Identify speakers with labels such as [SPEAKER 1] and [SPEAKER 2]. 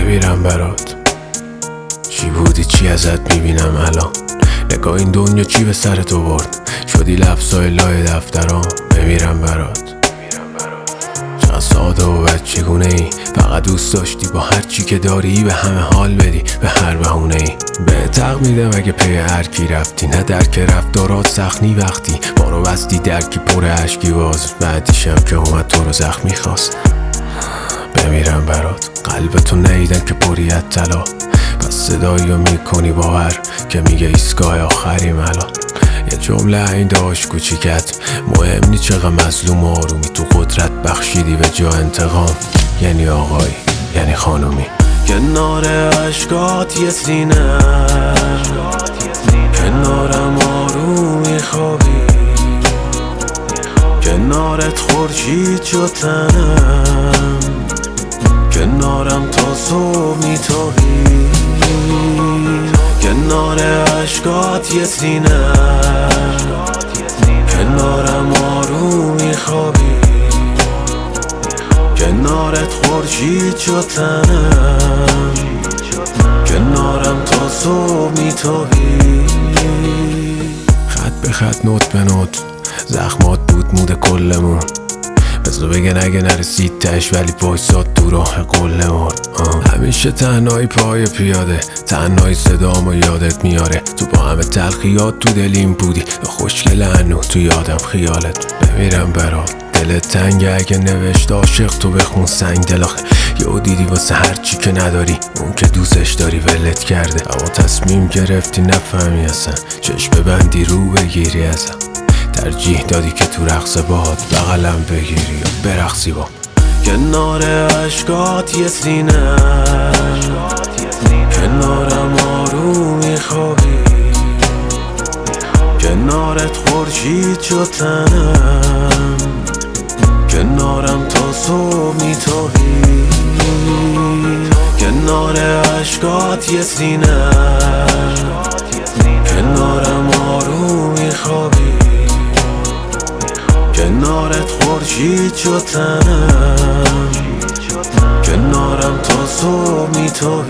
[SPEAKER 1] بمیرم برات. چی بودی چی ازت میبینم الان، نگاه این دنیا چی به سر تو برد، شدی لفظای لای دفترام. بمیرم برات. چقدر ساده و بچگونه ای، فقط دوست داشتی با هر چی که داری به همه حال بدی، به هر بهونه ای. به تق میدم اگه پی هر کی رفتی، نه درک رفتارات سخنی وقتی ما رو بستی درکی پر عشقی باز، بعدیشم که اومد تو رو زخمی خواست. بمیرم برات. قلبتو نیدن که پریت طلا، پس صدایی رو میکنی باور که میگه ایستگاه آخریم الان. یه جمله این داشت کوچیکت، مهم نی چقدر مظلوم و آرومی، تو قدرت بخشیدی به جا انتقام. یعنی آقایی یعنی خانومی. کنار عشقات یه سینه، کنارم آرومی خوابی، کنارت خورشید شد تنم، کنارم تا صبح میتابی. کنار عشقات یه سینه، کنارم آرومی خوابی، کنارت خورشید شد تنم، کنارم تا صبح میتابی. خط به خط نوت به نوت زخمات بود مود کلمون، بذار بگن اگه نرسید تش ولی وایساد تو راه قلمون. همیشه تنهایی پای پیاده، تنهایی صدامو یادت میاره، تو با همه تلخیات تو دلیم بودی، خوشگل هنو تو یادم خیالت. بمیرم برات. دلت تنگه اگه نوشت عاشق تو بخون سنگ دل، آخه یهو دیدی واسه هر چی که نداری اون که دوستش داری ولت کرده، اما تصمیم گرفتی نفهمی اصلا، چشم ببندی رو بگیری ازم، ترجیح دادی که تو رقص باهات بغلم بگیری و برقصی با. کنار عشقات یه سینه، کنارم آرومی خوابی، کنارت خورشید شد تنم، کنارم تا صبح میتابی. کنار عشقات یه سینه، کنارم آرومی خوابی، کنارت خورشید شد تنم، کنارم تا صبح میتابی.